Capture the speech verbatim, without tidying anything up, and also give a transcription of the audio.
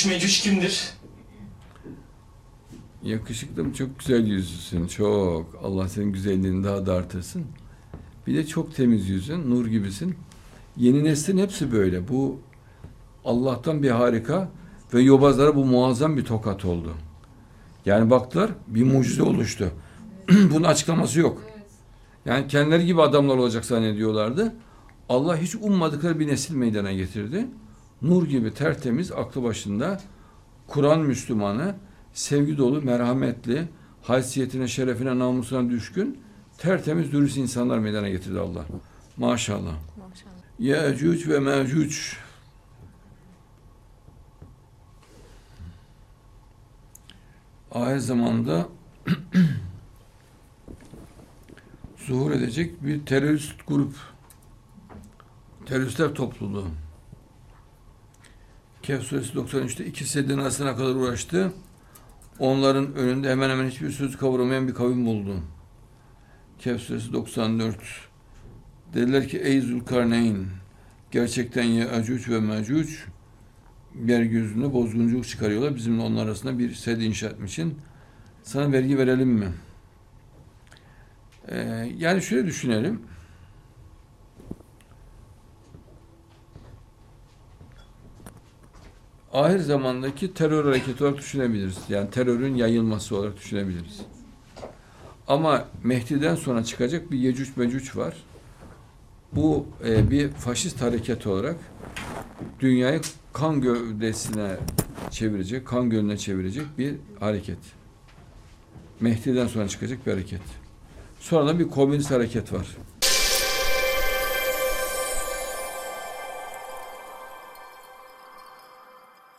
Yecüc Mecüc kimdir? Yakışıklım, çok güzel yüzlüsün, çok. Allah senin güzelliğini daha da artırsın. Bir de çok temiz yüzün, nur gibisin. Yeni neslin hepsi böyle. Bu Allah'tan bir harika ve yobazlara bu muazzam bir tokat oldu. Yani baktılar, bir mucize oluştu. Bunun açıklaması yok. Yani kendileri gibi adamlar olacak zannediyorlardı. Allah hiç ummadıkları bir nesil meydana getirdi. Nur gibi tertemiz, aklı başında, Kur'an Müslümanı, sevgi dolu, merhametli, haysiyetine, şerefine, namusuna düşkün, tertemiz, dürüst insanlar meydana getirdi Allah. Maşallah. Maşallah. Yecüc ve Mecüc. Ahir zamanda zuhur edecek bir terörist grup, teröristler topluluğu. Kehf suresi doksan üçte iki seddin arasına kadar uğraştı. Onların önünde hemen hemen hiçbir söz kavuramayan bir kavim buldu. Kehf suresi doksan dört. Dediler ki ey Zülkarneyn, gerçekten Yecüc ve Mecüc yeryüzünde bozgunculuk çıkarıyorlar. Bizimle onlar arasında bir sed inşa etmişsin. Sana vergi verelim mi? Ee, yani şöyle düşünelim. Ahir zamandaki terör hareketi olarak düşünebiliriz. Yani terörün yayılması olarak düşünebiliriz. Ama Mehdi'den sonra çıkacak bir Yecüc Mecüc var. Bu e, bir faşist hareket olarak dünyayı kan gövdesine çevirecek, kan gölüne çevirecek bir hareket. Mehdi'den sonra çıkacak bir hareket. Sonra da bir komünist hareket var.